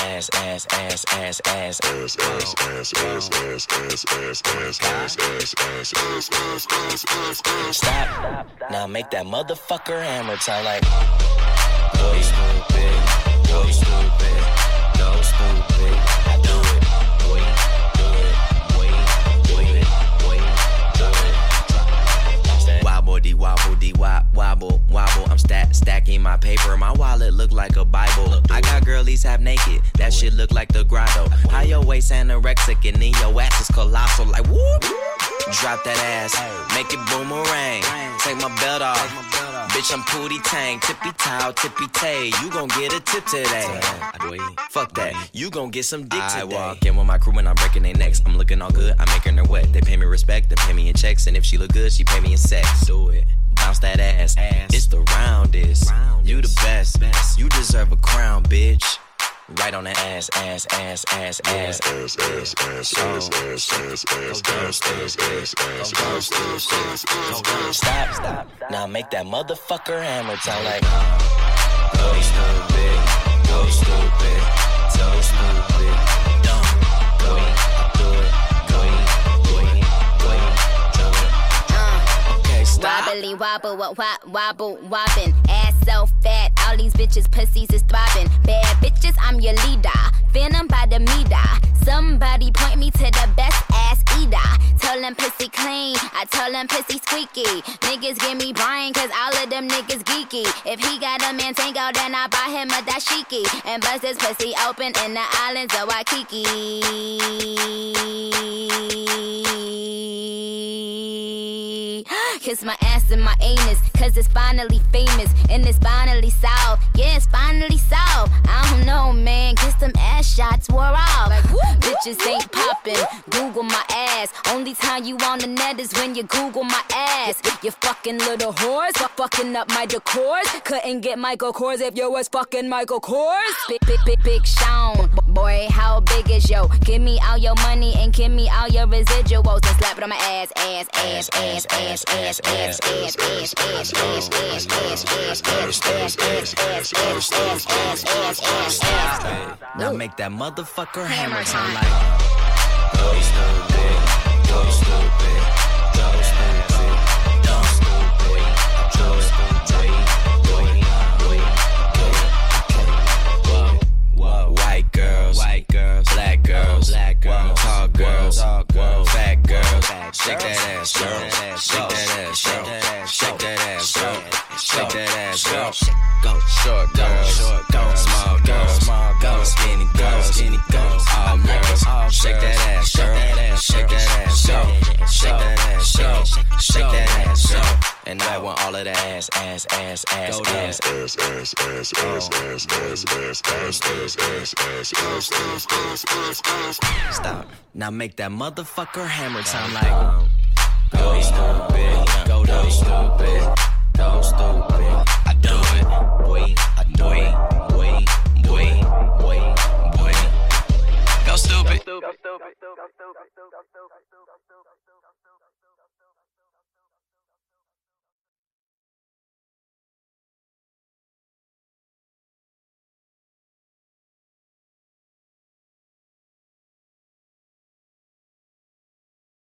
ass, ass, ass, ass, ass, ass, ass, ass, ass, ass, ass, ass, ass, ass, ass. Stop. Now make that motherfucker hammer time like. Go stupid, go stupid, go stupid. I do it. Wait, do it. Wait, do it. Wait, do it. Wobble, dee wobble, dee wobble, wobble. I'm stacking my paper. My wallet look like a Bible. I got girlies half naked. That shit look like the grotto. How your waist anorexic and then your ass is colossal. Like whoop. Drop that ass, make it boomerang. Take my belt off, bitch. I'm Pootie Tang, tippy toe, tippy tay. You gon' get a tip today. Fuck that, you gon' get some dick today. I walk in with my crew when I'm breaking their necks. I'm looking all good, I'm making her wet. They pay me respect, they pay me in checks, and if she look good, she pay me in sex. Do it, bounce that ass. It's the roundest. You the best. You deserve a crown, bitch. Right on the ass, ass, ass, ass, ass, ass, ass, ass, ass, ass, ass, ass, ass. Stop. Now make that motherfucker hammer time like. Go stupid, go stupid, so stupid. Dumb, go it, do it, go it. Okay, stop. Wobbly wobble, wobbin'. Ass so fat, all these bitches pussies is throbbing. Bad bitches, I'm your leader. Venom by the meter. Somebody point me to the best ass eater. Tell them pussy clean, I tell them pussy squeaky. Niggas give me Brian, cause all of them niggas geeky. If he got a Mantango, then I buy him a dashiki. And bust his pussy open in the islands of Waikiki. Kiss my ass and my anus, cause it's finally famous. And it's finally solved, yeah, it's finally solved. I don't know, man, kiss them ass shots wore off. Like, bitches ain't poppin', Google my ass. Only time you on the net is when you Google my ass. You fucking little whores, fucking up my decors. Couldn't get Michael Kors if you was fucking Michael Kors. Big Sean, boy, how big is yo? Give me all your money and give me all your residuals and slap it on my ass, ass, ass, ass, ass, ass, ass, ass, ass, ass, ass, ass, ass, ass. Now make that motherfucker hammer time like. Go stupid, go stupid, go stupid, dumb stupid, do it, whoa. White girls, black girls, tall girls, fat girls. Shake that ass, girl. Shake that ass, girl. Shake that ass, girl. Shake that ass, girl. Go short girls, go small girls, go skinny girls, all girls. Shake that ass, girl. Shake that ass, girl. Shake that ass, girl. Shake that ass, girl. And I want all of the ass. Stop. Now make that motherfucker hammer time like. Go stupid, go stupid, go stupid. I do it, wait. Go stupid.